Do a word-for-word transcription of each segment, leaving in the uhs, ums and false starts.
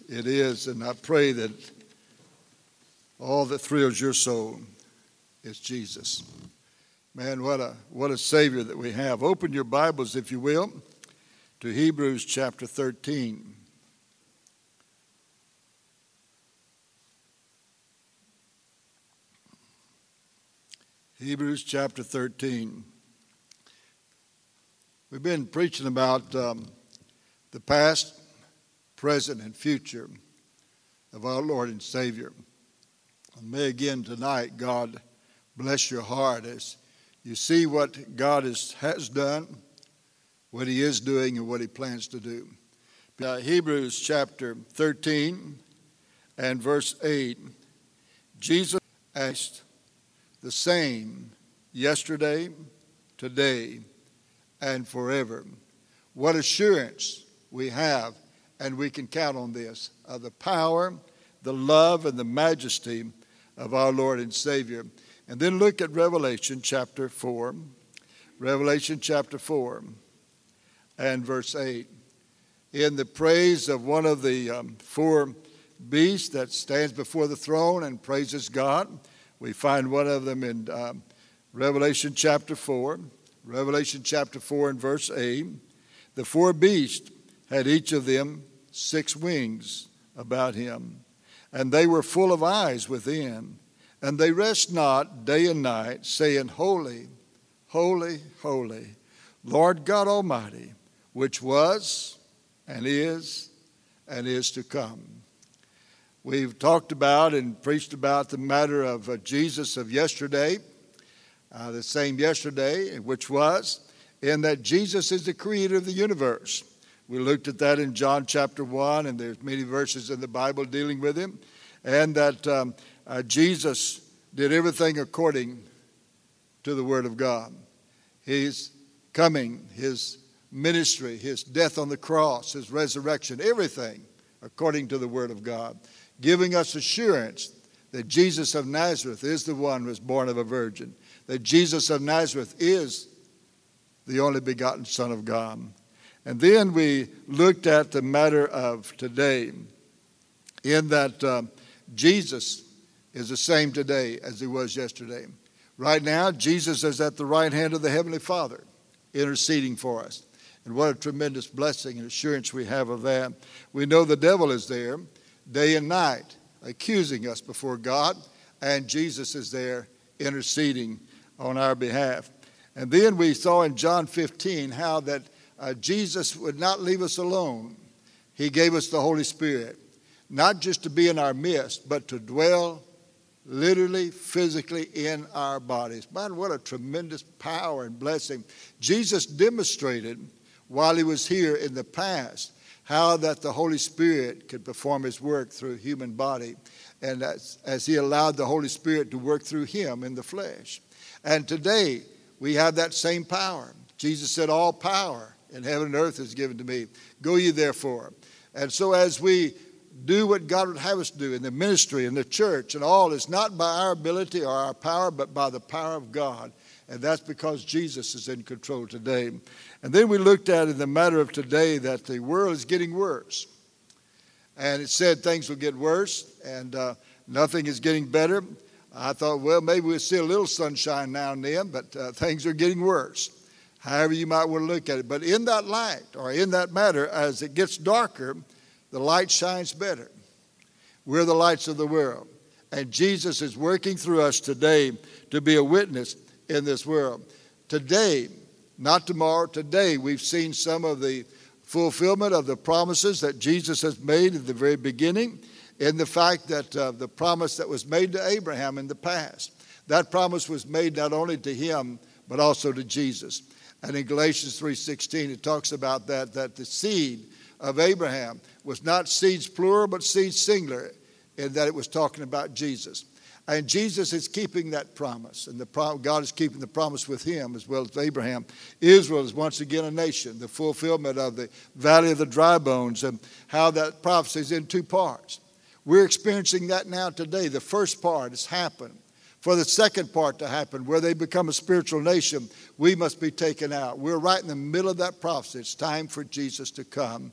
It is, and I pray that all that thrills your soul is Jesus. Man, what a what a Savior that we have. Open your Bibles, if you will, to Hebrews chapter thirteen. Hebrews chapter thirteen. We've been preaching about um, the past, present, and future of our Lord and Savior. And may again tonight God bless your heart as you see what God is, has done, what He is doing, and what He plans to do. Uh, Hebrews chapter thirteen and verse eight. Jesus asked the same yesterday, today, and forever. What assurance we have, and we can count on this, of the power, the love, and the majesty of our Lord and Savior. And then look at Revelation chapter four. Revelation chapter four and verse eight. In the praise of one of the um, four beasts that stands before the throne and praises God, we find one of them in um, Revelation chapter four. Revelation chapter four and verse eight. The four beasts had each of them six wings about him, and they were full of eyes within, and they rest not day and night, saying, Holy, holy, holy, Lord God Almighty, which was and is and is to come. We've talked about and preached about the matter of uh, Jesus of yesterday, uh, the same yesterday, which was, in that Jesus is the creator of the universe. We looked at that in John chapter one, and there's many verses in the Bible dealing with him, and that um, uh, Jesus did everything according to the Word of God. His coming, His ministry, His death on the cross, His resurrection, everything according to the Word of God, giving us assurance that Jesus of Nazareth is the one who was born of a virgin, that Jesus of Nazareth is the only begotten Son of God. And then we looked at the matter of today, in that uh, Jesus is the same today as He was yesterday. Right now, Jesus is at the right hand of the Heavenly Father, interceding for us. And what a tremendous blessing and assurance we have of that. We know the devil is there day and night, accusing us before God, and Jesus is there interceding on our behalf. And then we saw in John fifteen how that uh, Jesus would not leave us alone. He gave us the Holy Spirit, not just to be in our midst, but to dwell literally, physically in our bodies. Man, what a tremendous power and blessing. Jesus demonstrated while He was here in the past how that the Holy Spirit could perform His work through a human body, and as, as He allowed the Holy Spirit to work through Him in the flesh. And today, we have that same power. Jesus said, all power in heaven and earth is given to me. Go ye therefore. And so as we do what God would have us do in the ministry, in the church, and all, is not by our ability or our power, but by the power of God. And that's because Jesus is in control today. And then we looked at in the matter of today that the world is getting worse. And it said things will get worse, and uh, nothing is getting better. I thought, well, maybe we'll see a little sunshine now and then, but uh, things are getting worse. However you might want to look at it. But in that light, or in that matter, as it gets darker, the light shines better. We're the lights of the world. And Jesus is working through us today to be a witness in this world. Today, not tomorrow, today we've seen some of the fulfillment of the promises that Jesus has made at the very beginning, in the fact that uh, the promise that was made to Abraham in the past, that promise was made not only to him, but also to Jesus. And in Galatians three sixteen, it talks about that, that the seed of Abraham was not seeds plural, but seeds singular, in that it was talking about Jesus. And Jesus is keeping that promise, and the pro- God is keeping the promise with him as well as Abraham. Israel is once again a nation, the fulfillment of the valley of the dry bones, and how that prophecy is in two parts. We're experiencing that now today. The first part has happened. For the second part to happen, where they become a spiritual nation, we must be taken out. We're right in the middle of that prophecy. It's time for Jesus to come.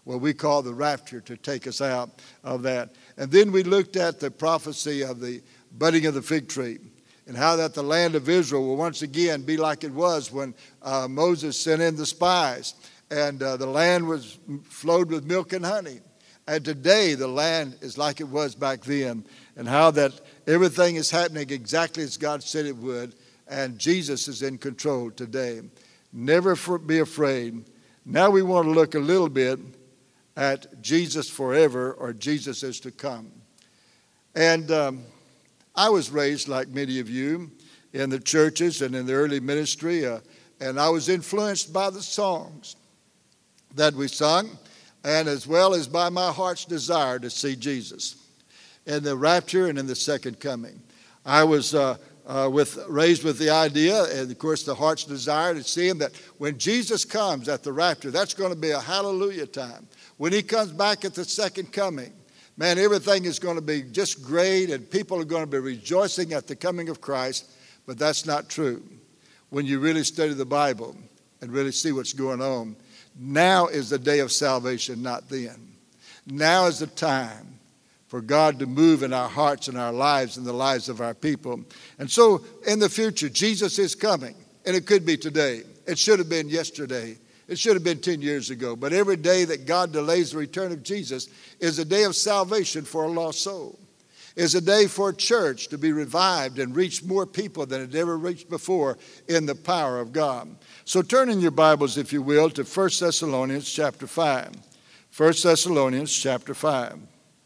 what we call the rapture, to take us out of that. And then we looked at the prophecy of the budding of the fig tree, and how that the land of Israel will once again be like it was when uh, Moses sent in the spies, and uh, the land was flowed with milk and honey. And today the land is like it was back then, and how that everything is happening exactly as God said it would, and Jesus is in control today. Never for, be afraid. Now we want to look a little bit at Jesus forever, or Jesus is to come. And um, I was raised, like many of you, in the churches and in the early ministry, uh, and I was influenced by the songs that we sung, and as well as by my heart's desire to see Jesus in the rapture and in the second coming. I was uh, uh, with, raised with the idea, and of course the heart's desire to see him, that when Jesus comes at the rapture, that's going to be a hallelujah time. When he comes back at the second coming, man, everything is going to be just great, and people are going to be rejoicing at the coming of Christ, but that's not true. When you really study the Bible and really see what's going on, now is the day of salvation, not then. Now is the time for God to move in our hearts and our lives and the lives of our people. And so in the future, Jesus is coming, and it could be today. It should have been yesterday. It should have been ten years ago. But every day that God delays the return of Jesus is a day of salvation for a lost soul. Is a day for a church to be revived and reach more people than it ever reached before in the power of God. So turn in your Bibles, if you will, to First Thessalonians chapter five. First Thessalonians chapter five.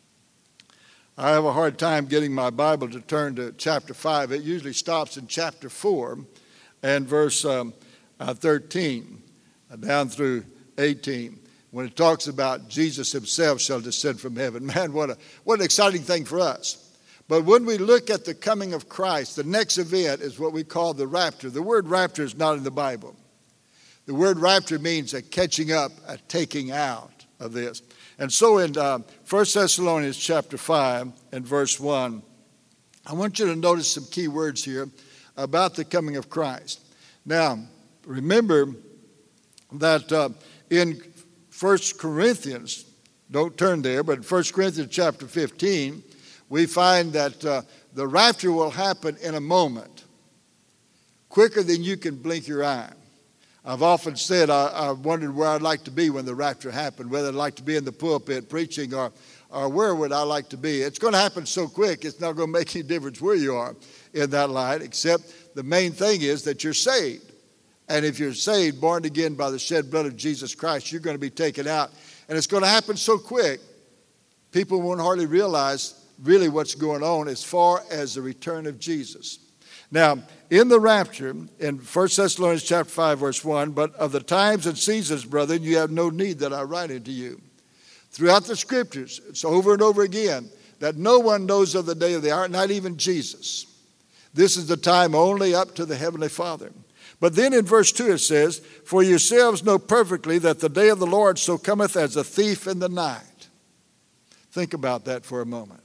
I have a hard time getting my Bible to turn to chapter five. It usually stops in chapter four and verse um, uh, thirteen uh, down through eighteen. When it talks about Jesus himself shall descend from heaven. Man, what a what an exciting thing for us. But when we look at the coming of Christ, the next event is what we call the rapture. The word rapture is not in the Bible. The word rapture means a catching up, a taking out of this. And so in uh, First Thessalonians chapter five and verse one, I want you to notice some key words here about the coming of Christ. Now, remember that uh, in First Corinthians, don't turn there, but in First Corinthians chapter fifteen, we find that uh, the rapture will happen in a moment, quicker than you can blink your eye. I've often said I, I wondered where I'd like to be when the rapture happened, whether I'd like to be in the pulpit preaching or, or where would I like to be. It's going to happen so quick, it's not going to make any difference where you are in that light, except the main thing is that you're saved. And if you're saved, born again by the shed blood of Jesus Christ, you're going to be taken out. And it's going to happen so quick, people won't hardly realize really what's going on as far as the return of Jesus. Now, in the rapture, in First Thessalonians chapter five, verse one, but of the times and seasons, brethren, you have no need that I write unto you. Throughout the Scriptures, it's over and over again, that no one knows of the day of the hour, not even Jesus. This is the time only up to the Heavenly Father. But then in verse two it says, for yourselves know perfectly that the day of the Lord so cometh as a thief in the night. Think about that for a moment.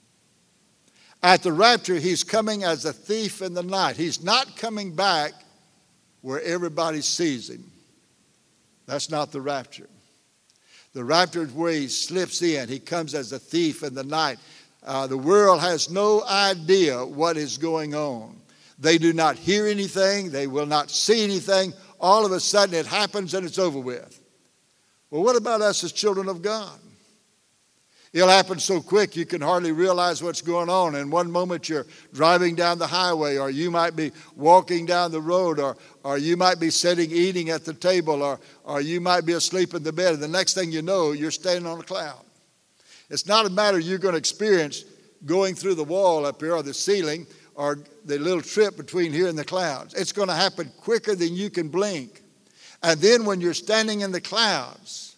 At the rapture, he's coming as a thief in the night. He's not coming back where everybody sees him. That's not the rapture. The rapture is where he slips in. He comes as a thief in the night. Uh, the world has no idea what is going on. They do not hear anything. They will not see anything. All of a sudden it happens and it's over with. Well, what about us as children of God? It'll happen so quick you can hardly realize what's going on. And one moment you're driving down the highway, or you might be walking down the road, or, or you might be sitting eating at the table, or, or you might be asleep in the bed. And the next thing you know, you're standing on a cloud. It's not a matter you're going to experience going through the wall up here or the ceiling or the little trip between here and the clouds. It's going to happen quicker than you can blink. And then when you're standing in the clouds,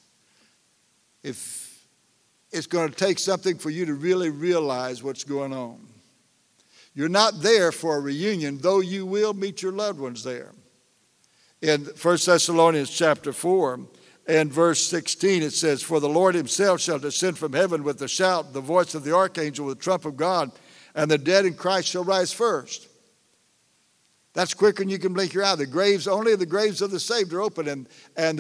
if it's going to take something for you to really realize what's going on. You're not there for a reunion, though you will meet your loved ones there. In First Thessalonians chapter four and verse sixteen, it says, for the Lord himself shall descend from heaven with a shout, the voice of the archangel, with the trump of God, and the dead in Christ shall rise first. That's quicker than you can blink your eye. The graves, only the graves of the saved are open, and, and the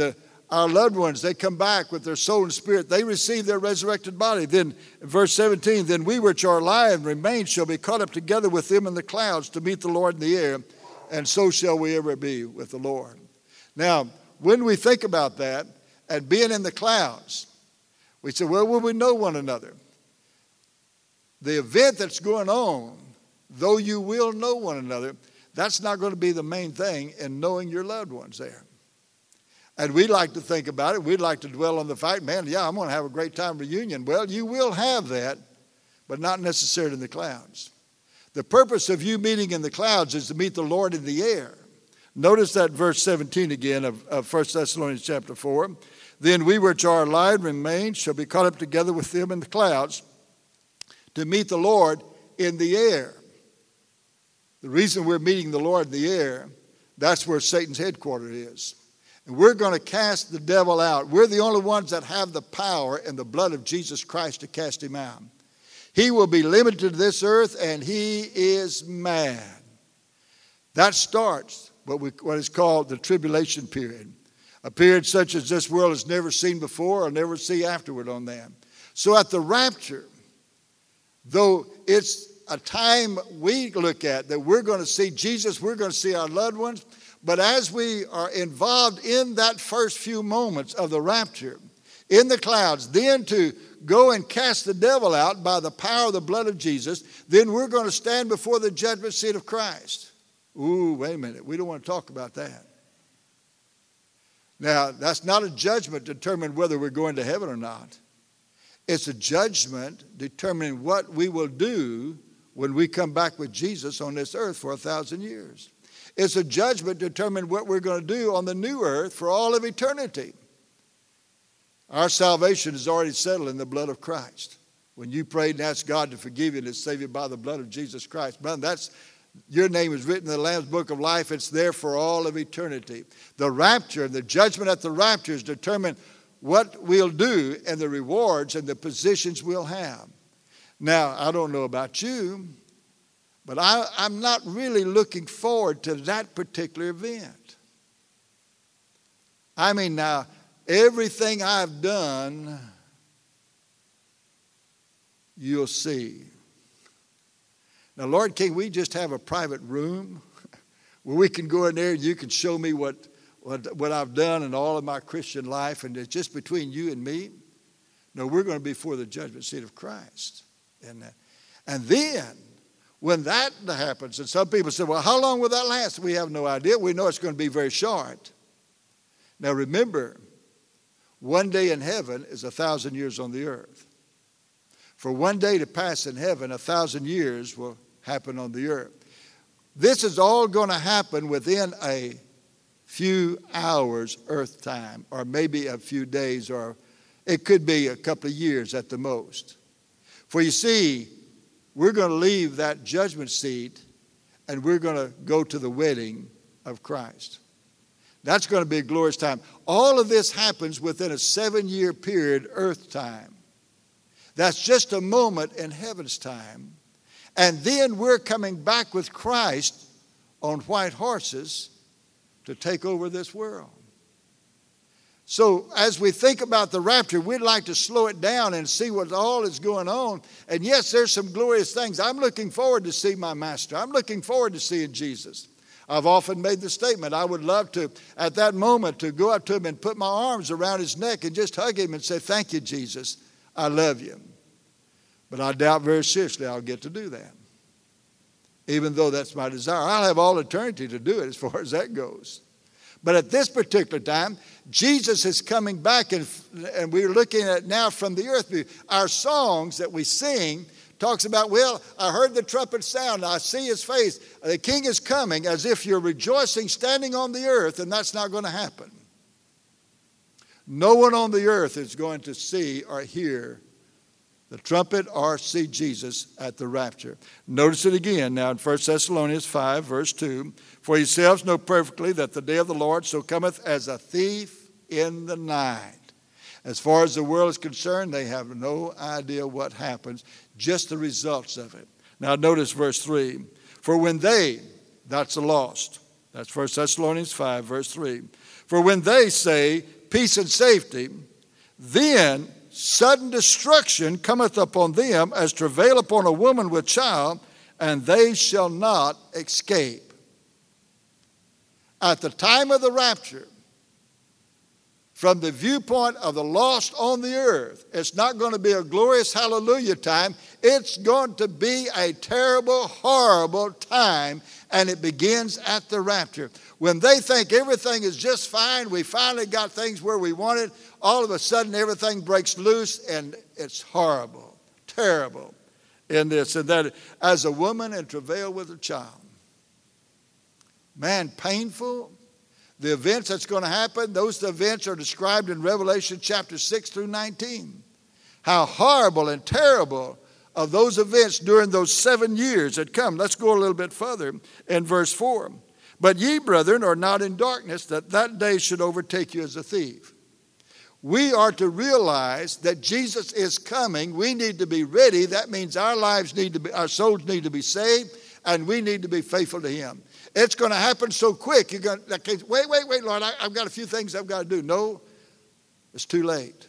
our loved ones, they come back with their soul and spirit. They receive their resurrected body. Then, verse seventeen, then we which are alive and remain shall be caught up together with them in the clouds to meet the Lord in the air, and so shall we ever be with the Lord. Now, when we think about that and being in the clouds, we say, well, will we know one another? The event that's going on, though you will know one another, that's not going to be the main thing in knowing your loved ones there. And we like to think about it. We'd like to dwell on the fact, man, yeah, I'm going to have a great time reunion. Well, you will have that, but not necessarily in the clouds. The purpose of you meeting in the clouds is to meet the Lord in the air. Notice that verse seventeen again of, of First Thessalonians chapter four. Then we which are alive remain shall be caught up together with them in the clouds to meet the Lord in the air. The reason we're meeting the Lord in the air, that's where Satan's headquarters is. And we're going to cast the devil out. We're the only ones that have the power in the blood of Jesus Christ to cast him out. He will be limited to this earth, and he is mad. That starts what, we, what is called the tribulation period, a period such as this world has never seen before or never see afterward on that. So at the rapture, though it's a time we look at that we're going to see Jesus, we're going to see our loved ones, but as we are involved in that first few moments of the rapture, in the clouds, then to go and cast the devil out by the power of the blood of Jesus, then we're going to stand before the judgment seat of Christ. Ooh, wait a minute. We don't want to talk about that. Now, that's not a judgment determining whether we're going to heaven or not. It's a judgment determining what we will do when we come back with Jesus on this earth for a thousand years. It's a judgment determining what we're going to do on the new earth for all of eternity. Our salvation is already settled in the blood of Christ. When you prayed and asked God to forgive you and to save you by the blood of Jesus Christ, man, that's, your name is written in the Lamb's Book of Life. It's there for all of eternity. The rapture, the judgment at the rapture is determined what we'll do and the rewards and the positions we'll have. Now, I don't know about you, but I, I'm not really looking forward to that particular event. I mean, now, everything I've done, you'll see. Now, Lord, can we just have a private room where we can go in there and you can show me what, what, what I've done in all of my Christian life, and it's just between you and me? No, we're going to be before the judgment seat of Christ. And, uh, and then, when that happens, and some people say, well, how long will that last? We have no idea. We know it's going to be very short. Now, remember, one day in heaven is a thousand years on the earth. For one day to pass in heaven, a thousand years will happen on the earth. This is all going to happen within a few hours earth time, or maybe a few days, or it could be a couple of years at the most. For you see, we're going to leave that judgment seat and we're going to go to the wedding of Christ. That's going to be a glorious time. All of this happens within a seven-year period, earth time. That's just a moment in heaven's time. And then we're coming back with Christ on white horses to take over this world. So as we think about the rapture, we'd like to slow it down and see what all is going on. And yes, there's some glorious things. I'm looking forward to see my master. I'm looking forward to seeing Jesus. I've often made the statement, I would love to, at that moment, to go up to him and put my arms around his neck and just hug him and say, thank you, Jesus. I love you. But I doubt very seriously I'll get to do that. Even though that's my desire. I'll have all eternity to do it as far as that goes. But at this particular time, Jesus is coming back, and, and we're looking at it now from the earth view. Our songs that we sing talks about, well, I heard the trumpet sound, I see his face. The king is coming, as if you're rejoicing standing on the earth, and that's not going to happen. No one on the earth is going to see or hear the trumpet or see Jesus at the rapture. Notice it again now in First Thessalonians five, verse two. For yourselves know perfectly that the day of the Lord so cometh as a thief in the night. As far as the world is concerned, they have no idea what happens, just the results of it. Now notice verse three. For when they, that's the lost, that's First Thessalonians five, verse three. For when they say, peace and safety, then sudden destruction cometh upon them as travail upon a woman with child, and they shall not escape. At the time of the rapture, from the viewpoint of the lost on the earth, it's not going to be a glorious hallelujah time. It's going to be a terrible, horrible time, and it begins at the rapture. When they think everything is just fine, we finally got things where we wanted, all of a sudden everything breaks loose, and it's horrible, terrible in this. And that as a woman in travail with a child. Man, painful. The events that's going to happen, those events are described in Revelation chapter six through nineteen. How horrible and terrible of those events during those seven years that come. Let's go a little bit further in verse four. But ye, brethren, are not in darkness, that that day should overtake you as a thief. We are to realize that Jesus is coming. We need to be ready. That means our lives need to be, our souls need to be saved, and we need to be faithful to Him. It's going to happen so quick. You're going to, wait, wait, wait, Lord, I, I've got a few things I've got to do. No, it's too late.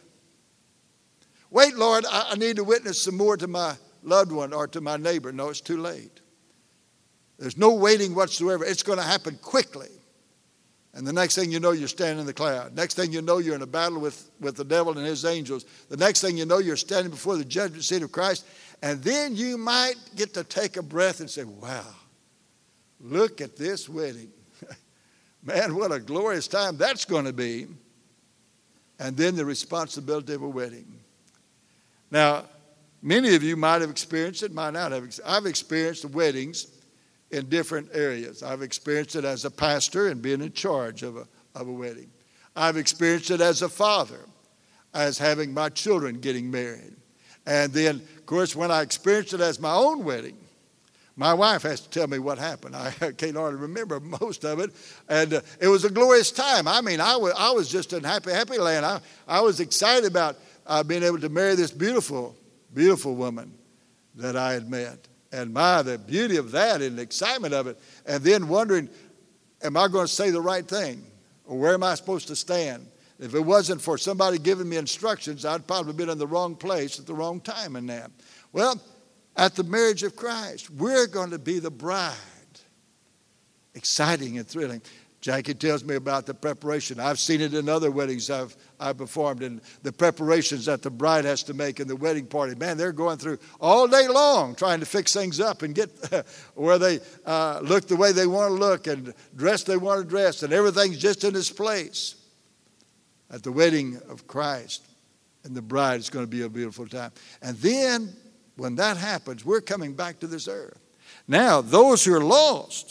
Wait, Lord, I, I need to witness some more to my loved one or to my neighbor. No, it's too late. There's no waiting whatsoever. It's going to happen quickly. And the next thing you know, you're standing in the cloud. Next thing you know, you're in a battle with, with the devil and his angels. The next thing you know, you're standing before the judgment seat of Christ. And then you might get to take a breath and say, wow, look at this wedding. Man, what a glorious time that's going to be. And then the responsibility of a wedding. Now, many of you might have experienced it, might not have. I've experienced weddings in different areas. I've experienced it as a pastor and being in charge of a, of a wedding. I've experienced it as a father, as having my children getting married. And then, of course, when I experienced it as my own wedding, my wife has to tell me what happened. I can't hardly remember most of it. And uh, it was a glorious time. I mean, I was, I was just in happy, happy land. I, I was excited about uh, being able to marry this beautiful, beautiful woman that I had met. And my, the beauty of that and the excitement of it. And then wondering, am I going to say the right thing? Or where am I supposed to stand? If it wasn't for somebody giving me instructions, I'd probably been in the wrong place at the wrong time in that. Well, at the marriage of Christ, we're going to be the bride. Exciting and thrilling. Jackie tells me about the preparation. I've seen it in other weddings I've, I've performed, and the preparations that the bride has to make in the wedding party. Man, they're going through all day long trying to fix things up and get where they uh, look the way they want to look and dress they want to dress, and everything's just in its place. At the wedding of Christ and the bride, it's going to be a beautiful time. And then when that happens, we're coming back to this earth. Now, those who are lost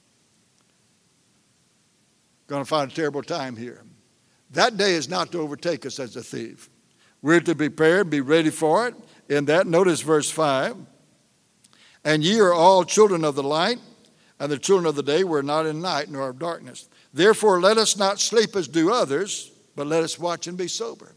are going to find a terrible time here. That day is not to overtake us as a thief. We're to be prepared, be ready for it. In that, notice verse five. And ye are all children of the light, and the children of the day were not in night nor of darkness. Therefore, let us not sleep as do others, but let us watch and be sober.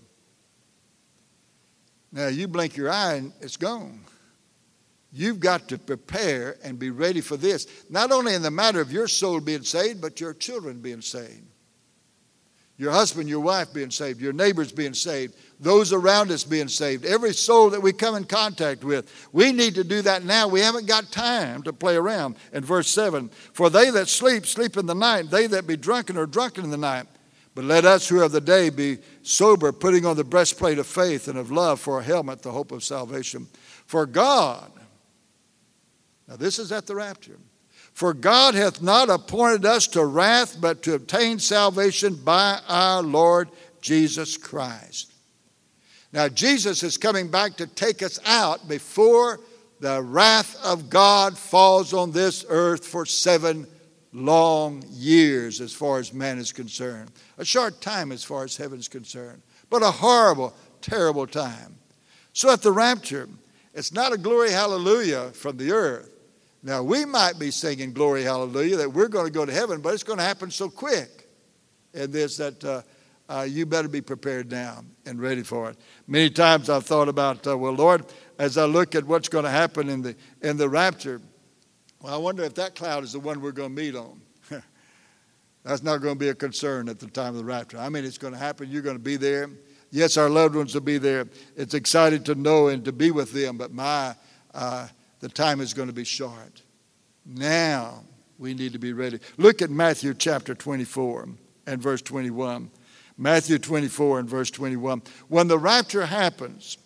Now, you blink your eye and it's gone. You've got to prepare and be ready for this. Not only in the matter of your soul being saved, but your children being saved. Your husband, your wife being saved. Your neighbors being saved. Those around us being saved. Every soul that we come in contact with. We need to do that now. We haven't got time to play around. In verse seven, for they that sleep, sleep in the night. They that be drunken are drunken in the night. But let us who are of the day be sober, putting on the breastplate of faith and of love for a helmet, the hope of salvation. For God, now this is at the rapture, for God hath not appointed us to wrath, but to obtain salvation by our Lord Jesus Christ. Now Jesus is coming back to take us out before the wrath of God falls on this earth for seven long years as far as man is concerned. A short time as far as heaven is concerned. But a horrible, terrible time. So at the rapture, it's not a glory hallelujah from the earth. Now we might be singing glory hallelujah that we're going to go to heaven, but it's going to happen so quick in this that uh, uh, you better be prepared now and ready for it. Many times I've thought about, uh, well, Lord, as I look at what's going to happen in the in the rapture, well, I wonder if that cloud is the one we're going to meet on. That's not going to be a concern at the time of the rapture. I mean, it's going to happen. You're going to be there. Yes, our loved ones will be there. It's exciting to know and to be with them, but my, uh, the time is going to be short. Now we need to be ready. Look at Matthew chapter twenty-four and verse twenty-one. Matthew twenty-four and verse twenty-one. When the rapture happens,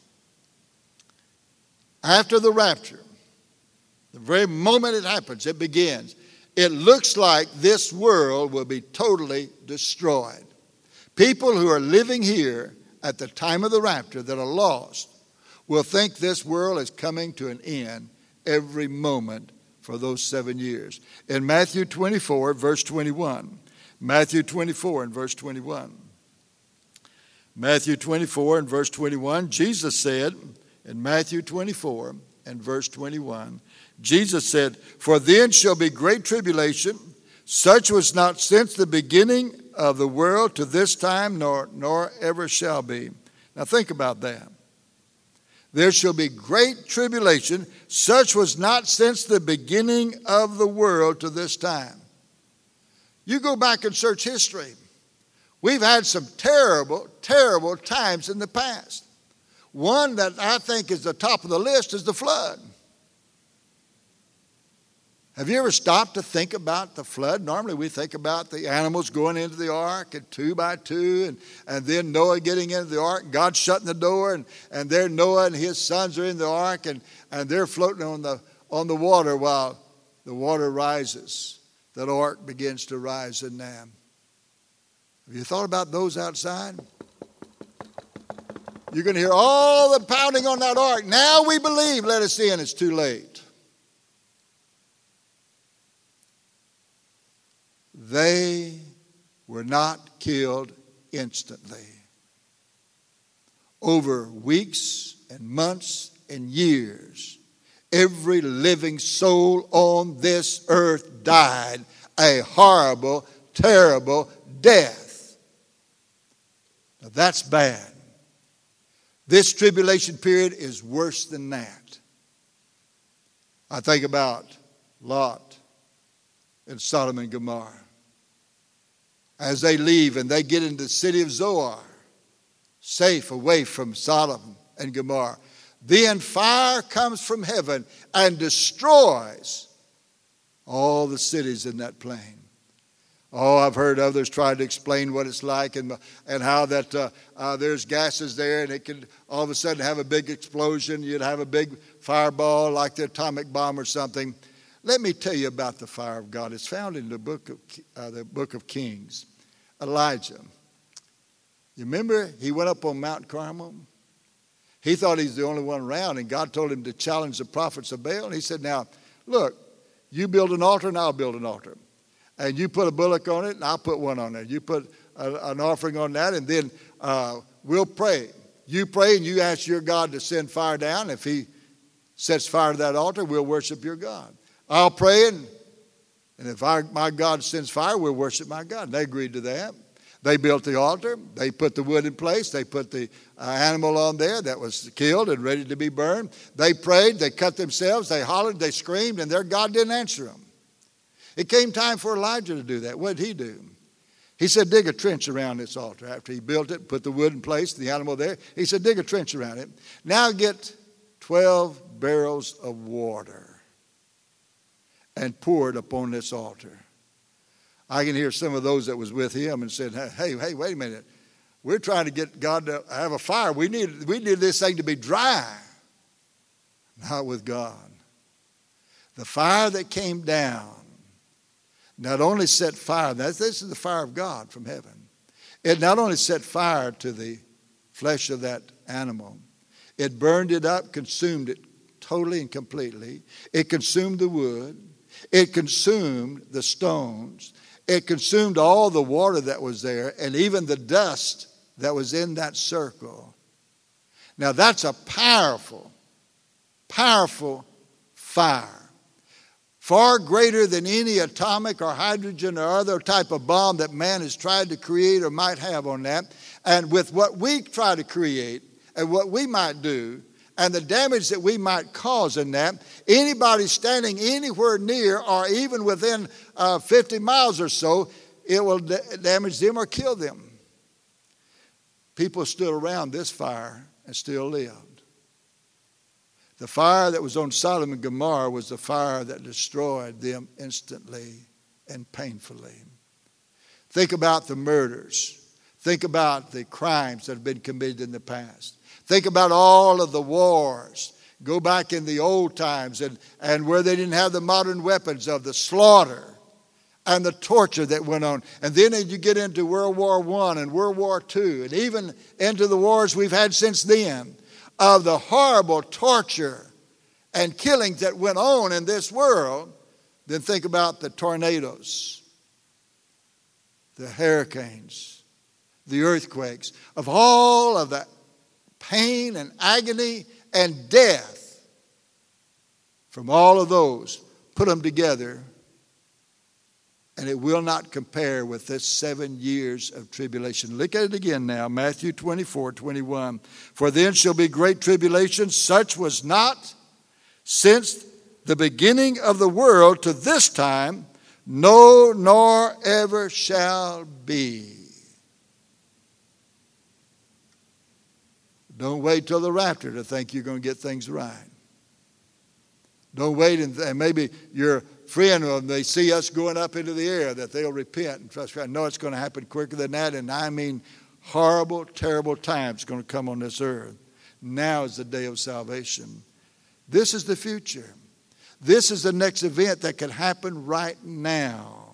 after the rapture, the very moment it happens, it begins. It looks like this world will be totally destroyed. People who are living here at the time of the rapture that are lost will think this world is coming to an end every moment for those seven years. In Matthew twenty-four, verse twenty-one. Matthew twenty-four and verse twenty-one. Matthew twenty-four and verse twenty-one, Jesus said, in Matthew twenty-four and verse twenty-one, Jesus said, "For then shall be great tribulation, such was not since the beginning of the world to this time, nor, nor ever shall be." Now think about that. There shall be great tribulation, such was not since the beginning of the world to this time. You go back and search history. We've had some terrible, terrible times in the past. One that I think is the top of the list is the flood. Have you ever stopped to think about the flood? Normally we think about the animals going into the ark and two by two, and, and then Noah getting into the ark, God shutting the door, and, and there Noah and his sons are in the ark, and, and they're floating on the, on the water while the water rises. That ark begins to rise in them. Have you thought about those outside? You're going to hear all the pounding on that ark. Now we believe, let us in. It's too late. They were not killed instantly. Over weeks and months and years, every living soul on this earth died a horrible, terrible death. Now that's bad. This tribulation period is worse than that. I think about Lot and Sodom and Gomorrah. As they leave and they get into the city of Zoar, safe away from Sodom and Gomorrah, then fire comes from heaven and destroys all the cities in that plain. Oh, I've heard others try to explain what it's like and, and how that uh, uh, there's gases there and it could all of a sudden have a big explosion. You'd have a big fireball like the atomic bomb or something. Let me tell you about the fire of God. It's found in the book of uh, the book of Kings. Elijah. You remember he went up on Mount Carmel? He thought he's the only one around, and God told him to challenge the prophets of Baal. And he said, now, look, you build an altar and I'll build an altar. And you put a bullock on it and I'll put one on it. You put a, an offering on that, and then uh, we'll pray. You pray and you ask your God to send fire down. If he sets fire to that altar, we'll worship your God. I'll pray, and, and if I, my God sends fire, we'll worship my God. And they agreed to that. They built the altar. They put the wood in place. They put the uh, animal on there that was killed and ready to be burned. They prayed. They cut themselves. They hollered. They screamed, and their God didn't answer them. It came time for Elijah to do that. What did he do? He said, dig a trench around this altar. After he built it, put the wood in place, the animal there, he said, dig a trench around it. Now get twelve barrels of water and pour it upon this altar. I can hear some of those that was with him and said, hey, hey, wait a minute. We're trying to get God to have a fire. We need, we need this thing to be dry. Not with God. The fire that came down not only set fire, this is the fire of God from heaven. It not only set fire to the flesh of that animal, it burned it up, consumed it totally and completely. It consumed the wood. It consumed the stones. It consumed all the water that was there and even the dust that was in that circle. Now that's a powerful, powerful fire. Far greater than any atomic or hydrogen or other type of bomb that man has tried to create or might have on that. And with what we try to create and what we might do and the damage that we might cause in that, anybody standing anywhere near or even within uh, fifty miles or so, it will da- damage them or kill them. People stood around this fire and still lived. The fire that was on Sodom and Gomorrah was the fire that destroyed them instantly and painfully. Think about the murders. Think about the crimes that have been committed in the past. Think about all of the wars. Go back in the old times and, and where they didn't have the modern weapons of the slaughter and the torture that went on. And then as you get into World War One and World War Two and even into the wars we've had since then of the horrible torture and killings that went on in this world, then think about the tornadoes, the hurricanes, the earthquakes, of all of the pain and agony and death from all of those. Put them together, and it will not compare with this seven years of tribulation. Look at it again now, Matthew twenty-four, twenty-one. For then shall be great tribulation, such was not since the beginning of the world to this time, no, nor ever shall be. Don't wait till the rapture to think you're going to get things right. Don't wait and, and maybe your friend, when they see us going up into the air, that they'll repent and trust God. No, it's going to happen quicker than that. And I mean horrible, terrible times going to come on this earth. Now is the day of salvation. This is the future. This is the next event that can happen right now.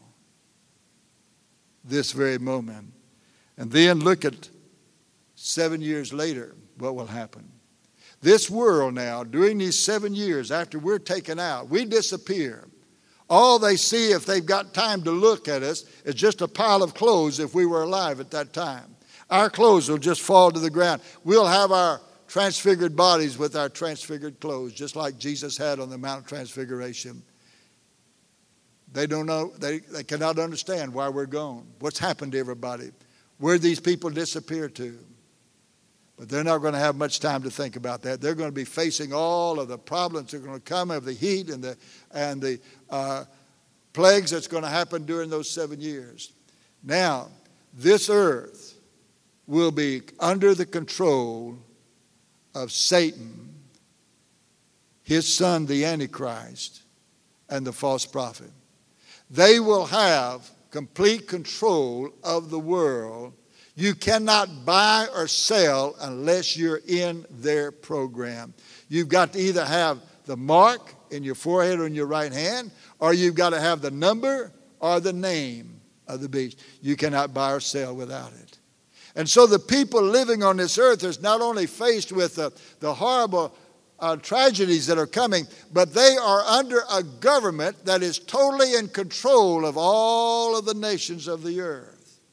This very moment. And then look at seven years later. What will happen? This world now, during these seven years after we're taken out, we disappear. All they see, if they've got time to look at us, is just a pile of clothes if we were alive at that time. Our clothes will just fall to the ground. We'll have our transfigured bodies with our transfigured clothes, just like Jesus had on the Mount of Transfiguration. They don't know, they, they cannot understand why we're gone. What's happened to everybody? Where these people disappear to? But they're not going to have much time to think about that. They're going to be facing all of the problems that are going to come of the heat and the and the uh, plagues that's going to happen during those seven years. Now, this earth will be under the control of Satan, his son, the Antichrist, and the false prophet. They will have complete control of the world. You cannot buy or sell unless you're in their program. You've got to either have the mark in your forehead or in your right hand, or you've got to have the number or the name of the beast. You cannot buy or sell without it. And so the people living on this earth is not only faced with the, the horrible uh, tragedies that are coming, but they are under a government that is totally in control of all of the nations of the earth.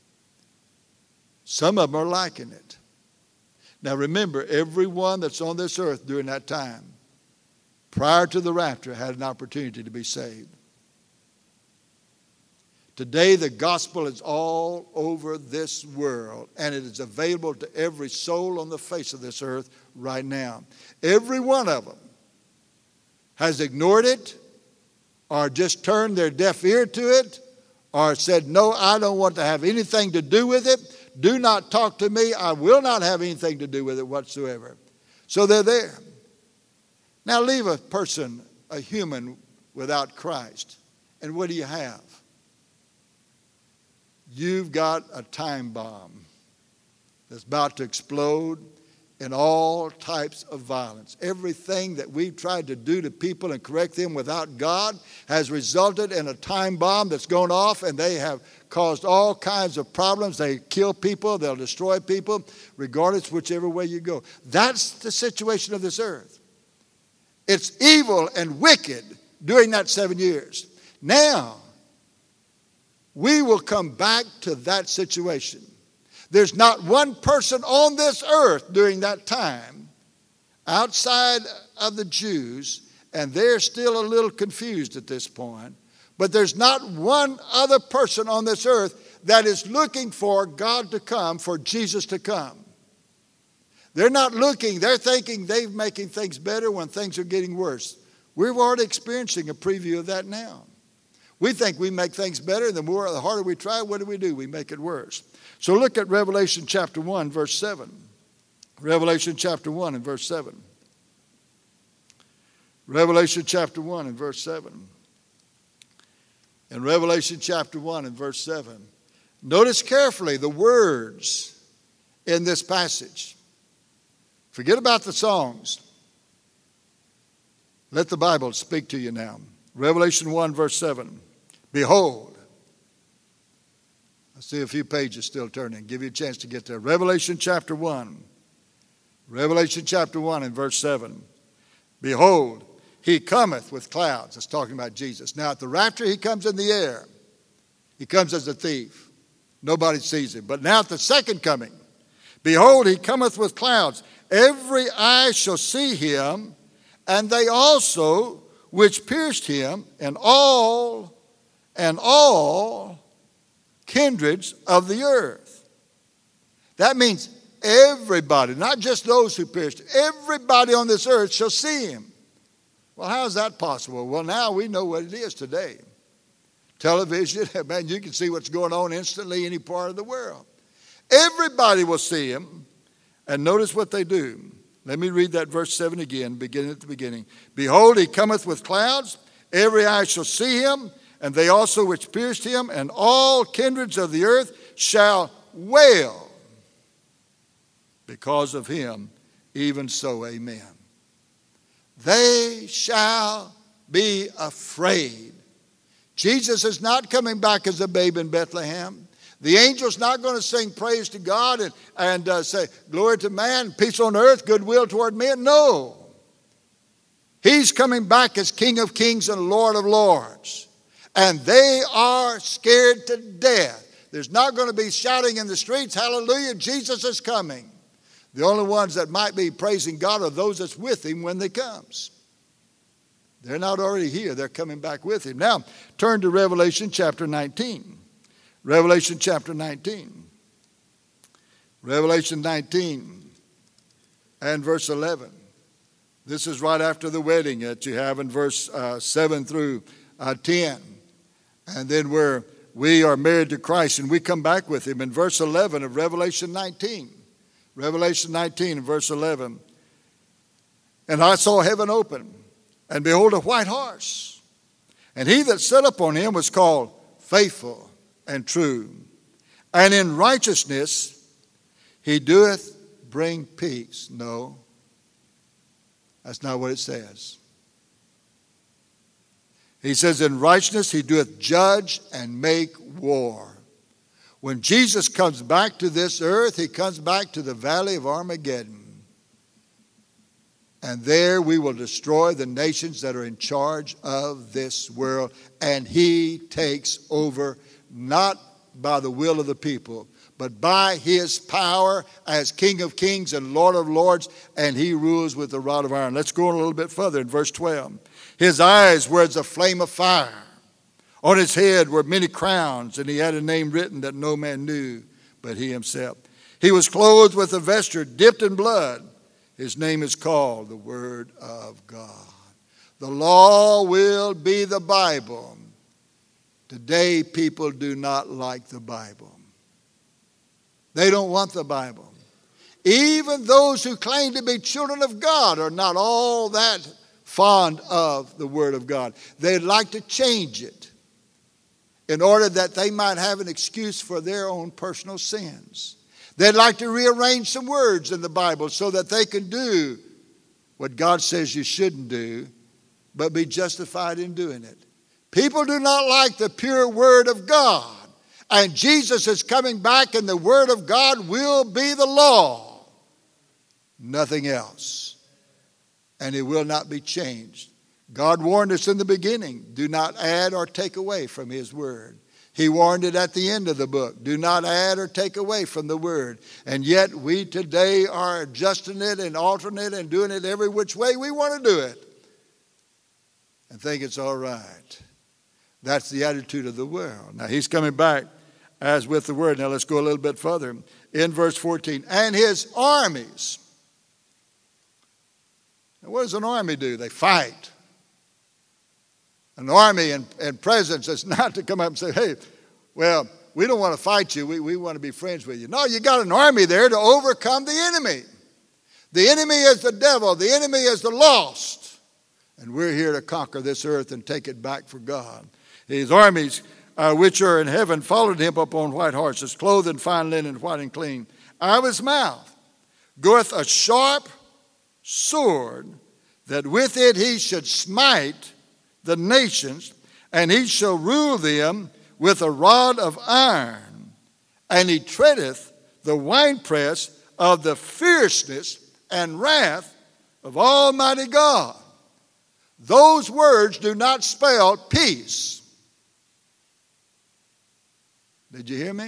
Some of them are liking it. Now remember, everyone that's on this earth during that time, prior to the rapture, had an opportunity to be saved. Today, the gospel is all over this world, and it is available to every soul on the face of this earth right now. Every one of them has ignored it, or just turned their deaf ear to it, or said, no, I don't want to have anything to do with it. Do not talk to me. I will not have anything to do with it whatsoever. So they're there. Now leave a person, a human, without Christ. And what do you have? You've got a time bomb that's about to explode in all types of violence. Everything that we've tried to do to people and correct them without God has resulted in a time bomb that's gone off, and they have caused all kinds of problems. They kill people, they'll destroy people, regardless whichever way you go. That's the situation of this earth. It's evil and wicked during that seven years. Now, we will come back to that situation. There's not one person on this earth during that time outside of the Jews, and they're still a little confused at this point, but there's not one other person on this earth that is looking for God to come, for Jesus to come. They're not looking, they're thinking they're making things better when things are getting worse. We're already experiencing a preview of that now. We think we make things better, and the more, the harder we try, what do we do? We make it worse. So look at Revelation chapter one, verse seven. Revelation chapter one and verse seven. Revelation chapter one and verse seven. In Revelation chapter one and verse seven, notice carefully the words in this passage. Forget about the songs. Let the Bible speak to you now. Revelation one verse seven. Behold. I see a few pages still turning. Give you a chance to get there. Revelation chapter one. Revelation chapter one and verse seven. Behold, he cometh with clouds. That's talking about Jesus. Now at the rapture, he comes in the air. He comes as a thief. Nobody sees him. But now at the second coming, behold, he cometh with clouds. Every eye shall see him, and they also which pierced him, and all, and all kindreds of the earth. That means everybody, not just those who pierced, everybody on this earth shall see him. Well, how is that possible? Well, now we know what it is today. Television, man, you can see what's going on instantly any part of the world. Everybody will see him. And notice what they do. Let me read that verse seven again, beginning at the beginning. Behold, he cometh with clouds. Every eye shall see him, and they also which pierced him, and all kindreds of the earth shall wail because of him. Even so, amen. They shall be afraid. Jesus is not coming back as a babe in Bethlehem. The angel's not going to sing praise to God and, and uh, say, glory to man, peace on earth, goodwill toward men. No. He's coming back as King of kings and Lord of lords. And they are scared to death. There's not going to be shouting in the streets, hallelujah, Jesus is coming. The only ones that might be praising God are those that's with him when he comes. They're not already here. They're coming back with him. Now, turn to Revelation chapter nineteen. Revelation chapter nineteen. Revelation nineteen and verse eleven. This is right after the wedding that you have in verse uh, seven through uh, ten. And then we're, we are married to Christ and we come back with him in verse eleven of Revelation nineteen. Revelation nineteen and verse eleven. And I saw heaven open, and behold a white horse. And he that sat upon him was called Faithful and True. And in righteousness he doeth bring peace. No, that's not what it says. He says, in righteousness he doeth judge and make war. When Jesus comes back to this earth, he comes back to the valley of Armageddon. And there we will destroy the nations that are in charge of this world. And he takes over, not by the will of the people, but by his power as King of kings and Lord of lords. And he rules with the rod of iron. Let's go on a little bit further in verse twelve. His eyes were as a flame of fire. On his head were many crowns, and he had a name written that no man knew but he himself. He was clothed with a vesture dipped in blood. His name is called the Word of God. The law will be the Bible. Today, people do not like the Bible. They don't want the Bible. Even those who claim to be children of God are not all that fond of the Word of God. They'd like to change it in order that they might have an excuse for their own personal sins. They'd like to rearrange some words in the Bible so that they can do what God says you shouldn't do, but be justified in doing it. People do not like the pure Word of God. And Jesus is coming back, and the Word of God will be the law. Nothing else. And it will not be changed. God warned us in the beginning, do not add or take away from his word. He warned it at the end of the book, do not add or take away from the word. And yet we today are adjusting it and altering it and doing it every which way we want to do it. And think it's all right. That's the attitude of the world. Now he's coming back as with the word. Now let's go a little bit further. In verse fourteen, and his armies. Now what does an army do? They fight. an army and, and presence is not to come up and say, hey, well, we don't want to fight you. We, we want to be friends with you. No, you got an army there to overcome the enemy. The enemy is the devil. The enemy is the lost. And we're here to conquer this earth and take it back for God. His armies, uh, which are in heaven, followed him upon white horses, clothed in fine linen, white and clean. Out of his mouth goeth a sharp sword, that with it he should smite the nations, and he shall rule them with a rod of iron, and he treadeth the winepress of the fierceness and wrath of Almighty God. Those words do not spell peace. Did you hear me?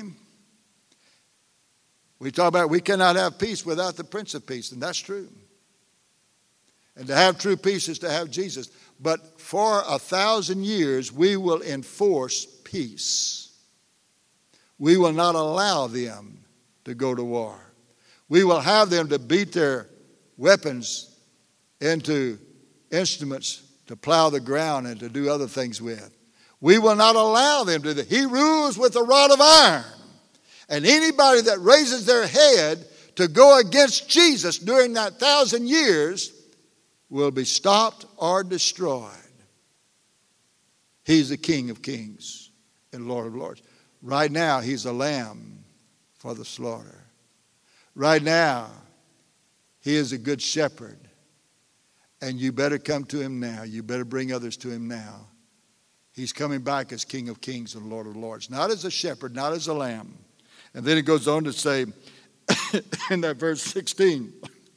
We talk about we cannot have peace without the Prince of Peace, and that's true. And to have true peace is to have Jesus. But for a thousand years, we will enforce peace. We will not allow them to go to war. We will have them to beat their weapons into instruments to plow the ground and to do other things with. We will not allow them to do that. He rules with a rod of iron. And anybody that raises their head to go against Jesus during that thousand years will be stopped or destroyed. He's the King of Kings and Lord of Lords. Right now, he's a lamb for the slaughter. Right now, he is a good shepherd. And you better come to him now. You better bring others to him now. He's coming back as King of Kings and Lord of Lords. Not as a shepherd, not as a lamb. And then it goes on to say in that verse sixteen,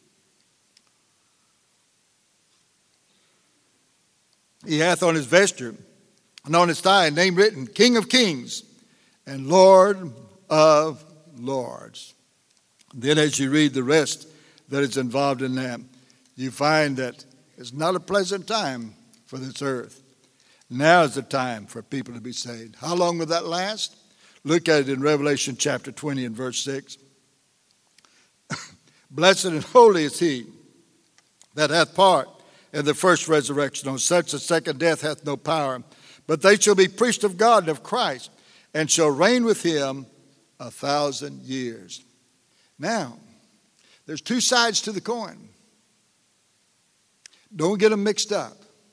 he hath on his vesture and on his thigh a name written, King of Kings and Lord of Lords. Then as you read the rest that is involved in that, you find that it's not a pleasant time for this earth. Now is the time for people to be saved. How long will that last? Look at it in Revelation chapter twenty and verse six. Blessed and holy is he that hath part in the first resurrection. On such the second death hath no power. But they shall be priests of God and of Christ, and shall reign with him a thousand years. Now, there's two sides to the coin. Don't get them mixed up.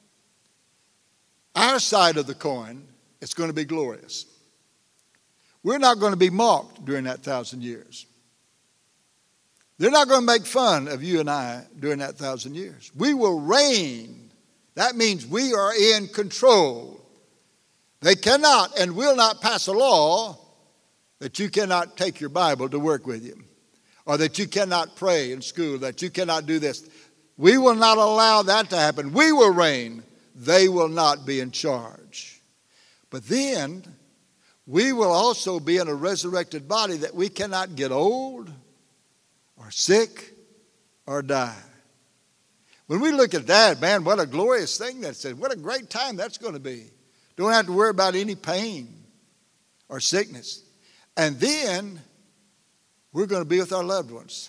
Our side of the coin, it's going to be glorious. We're not going to be mocked during that thousand years. They're not going to make fun of you and I during that thousand years. We will reign. That means we are in control. They cannot and will not pass a law that you cannot take your Bible to work with you, or that you cannot pray in school, that you cannot do this. We will not allow that to happen. We will reign. They will not be in charge. But then we will also be in a resurrected body that we cannot get old or sick or die. When we look at that, man, what a glorious thing that says. What a great time that's going to be. Don't have to worry about any pain or sickness. And then we're going to be with our loved ones.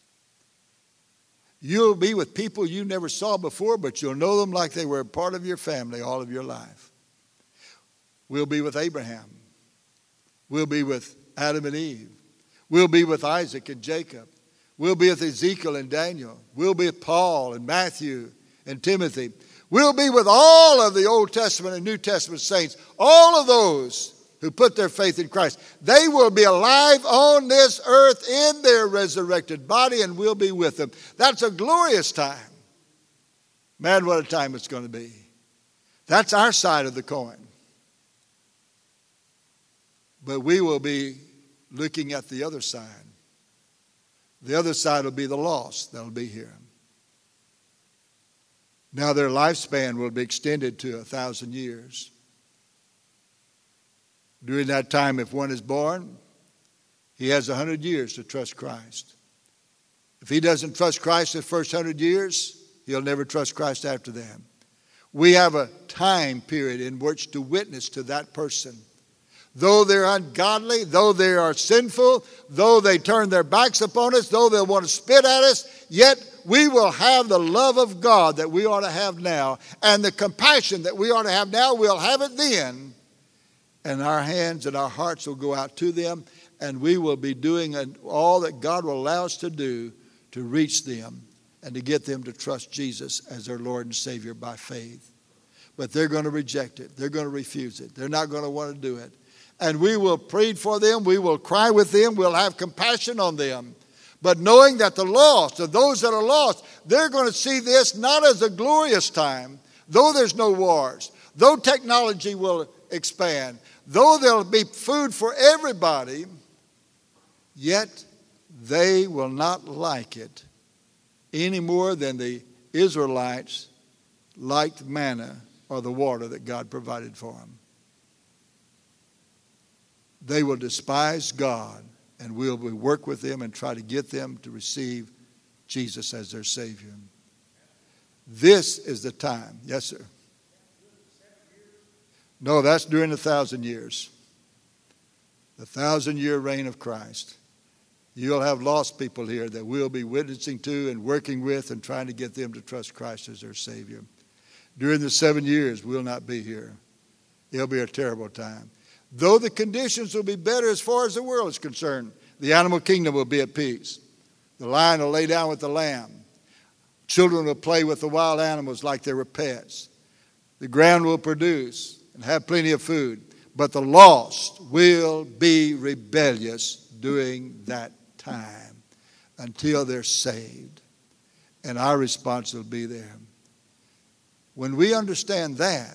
You'll be with people you never saw before, but you'll know them like they were a part of your family all of your life. We'll be with Abraham. We'll be with Adam and Eve. We'll be with Isaac and Jacob. We'll be with Ezekiel and Daniel. We'll be with Paul and Matthew and Timothy. We'll be with all of the Old Testament and New Testament saints, all of those who put their faith in Christ. They will be alive on this earth in their resurrected body, and we'll be with them. That's a glorious time. Man, what a time it's going to be. That's our side of the coin. But we will be looking at the other side. The other side will be the lost that'll be here. Now their lifespan will be extended to a thousand years. During that time, if one is born, he has a hundred years to trust Christ. If he doesn't trust Christ the first hundred years, he'll never trust Christ after that. We have a time period in which to witness to that person. Though they're ungodly, though they are sinful, though they turn their backs upon us, though they want to spit at us, yet we will have the love of God that we ought to have now, and the compassion that we ought to have now, we'll have it then. And our hands and our hearts will go out to them, and we will be doing all that God will allow us to do to reach them and to get them to trust Jesus as their Lord and Savior by faith. But they're going to reject it. They're going to refuse it. They're not going to want to do it. And we will plead for them. We will cry with them. We'll have compassion on them. But knowing that the lost, or those that are lost, they're going to see this not as a glorious time, though there's no wars, though technology will expand, though there'll be food for everybody, yet they will not like it any more than the Israelites liked manna or the water that God provided for them. They will despise God, and we'll work with them and try to get them to receive Jesus as their Savior. This is the time. Yes, sir. No, that's during the thousand years. The thousand year reign of Christ. You'll have lost people here that we'll be witnessing to and working with and trying to get them to trust Christ as their Savior. During the seven years, we'll not be here. It'll be a terrible time. Though the conditions will be better as far as the world is concerned, the animal kingdom will be at peace. The lion will lay down with the lamb. Children will play with the wild animals like they were pets. The ground will produce and have plenty of food. But the lost will be rebellious during that time until they're saved. And our response will be there. When we understand that,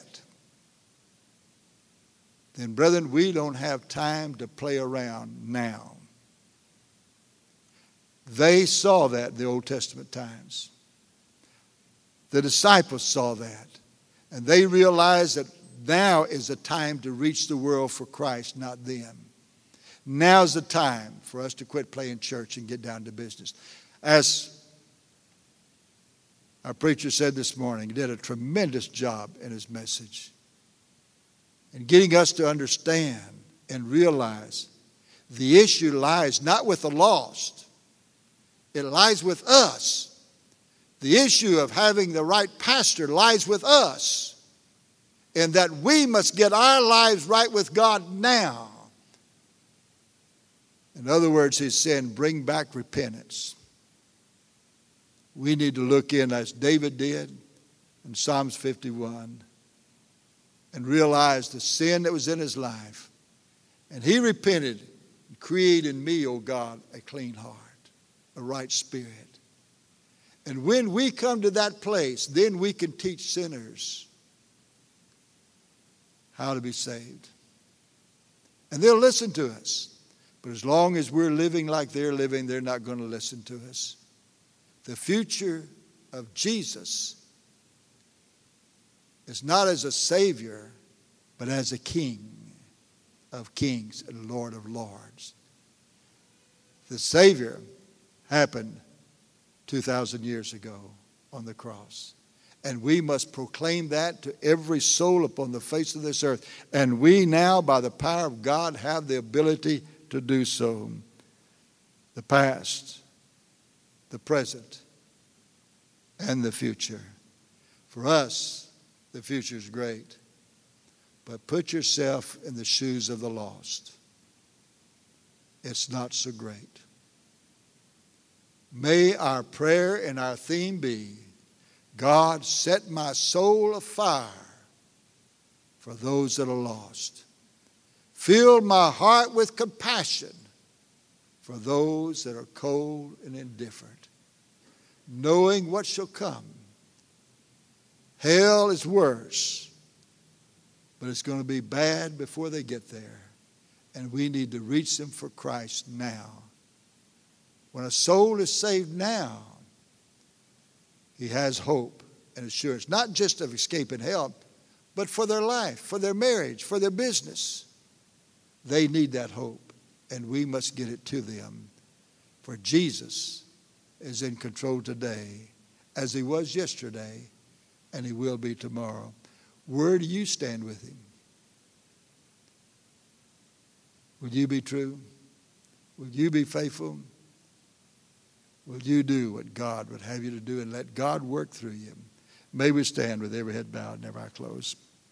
then, brethren, we don't have time to play around now. They saw that in the Old Testament times. The disciples saw that. And they realized that now is the time to reach the world for Christ, not then. Now's the time for us to quit playing church and get down to business. As our preacher said this morning, he did a tremendous job in his message. And getting us to understand and realize the issue lies not with the lost. It lies with us. The issue of having the right pastor lies with us. And that we must get our lives right with God now. In other words, he's saying, bring back repentance. We need to look in as David did in Psalms fifty-one. And realized the sin that was in his life. And he repented and created in me, O God, a clean heart, a right spirit. And when we come to that place, then we can teach sinners how to be saved. And they'll listen to us. But as long as we're living like they're living, they're not going to listen to us. The future of Jesus is not as a Savior, but as a King of kings and Lord of lords. The Savior happened two thousand years ago on the cross. And we must proclaim that to every soul upon the face of this earth. And we now, by the power of God, have the ability to do so. The past, the present, and the future. For us, the future is great. But put yourself in the shoes of the lost. It's not so great. May our prayer and our theme be, God, set my soul afire for those that are lost. Fill my heart with compassion for those that are cold and indifferent, knowing what shall come. Hell is worse, but it's going to be bad before they get there. And we need to reach them for Christ now. When a soul is saved now, he has hope and assurance, not just of escaping hell, but for their life, for their marriage, for their business. They need that hope, and we must get it to them. For Jesus is in control today, as he was yesterday, and he will be tomorrow. Where do you stand with him? Will you be true? Will you be faithful? will you do what God would have you to do and let God work through you? May we stand with every head bowed and every eye closed.